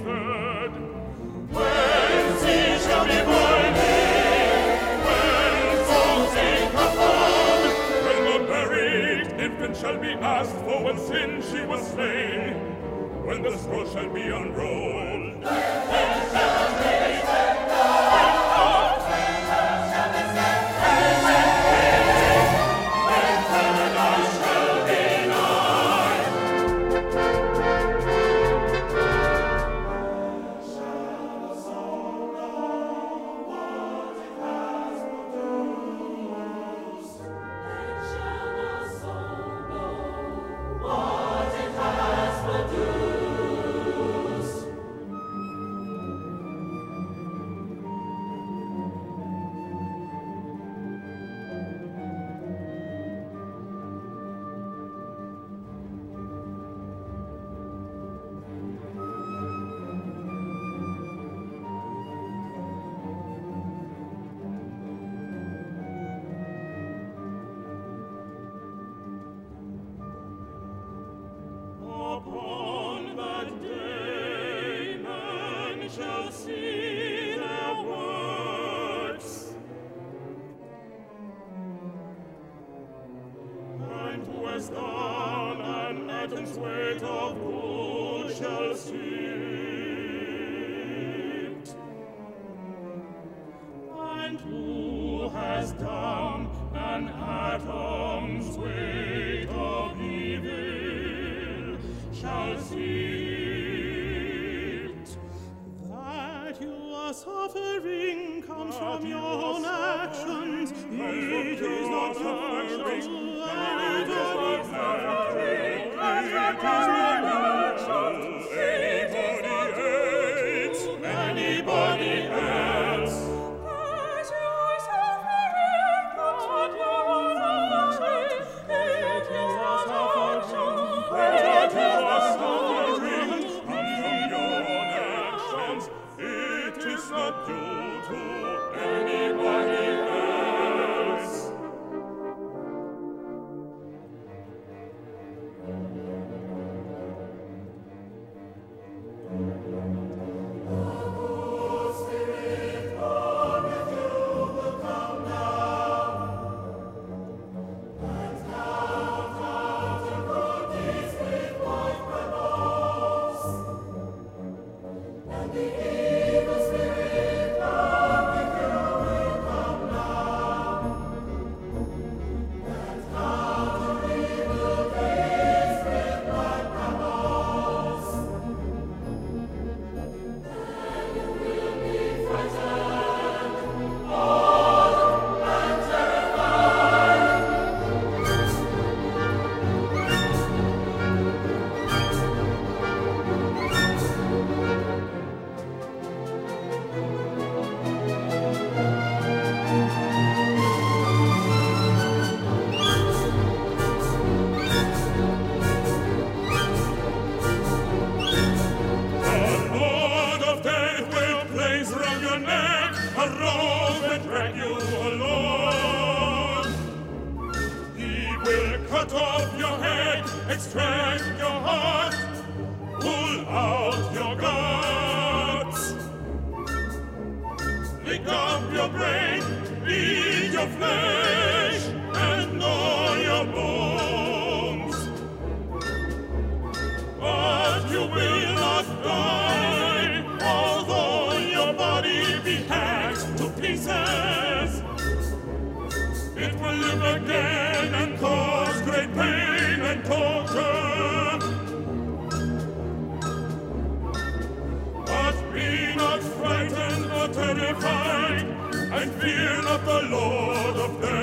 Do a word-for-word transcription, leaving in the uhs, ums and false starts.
instead. When she shall be boiling, when souls take her fall, when the buried infant shall be asked for what sin she was slain, when the scroll shall be unrolled, then shall they set down. Upon that day men shall see their works, and who has done an atom's weight of gold shall see it, and who has done an atom's weight of evil shall see it. That you are suffering comes from your own actions. It is not suffering. It is not suffering. It is not actions. Anybody else? Anybody else? That you are suffering comes from your own actions. It is not suffering. That you are suffering comes from your own actions. It is not due to anybody else. Cut off your head, extract your heart, pull out your guts, lick up your brain, eat your flesh, and gnaw your bones. But you will not die, although your body be hacked to pieces. It will live again and cause great pain and torture. But be not frightened or terrified, and fear not the Lord of death.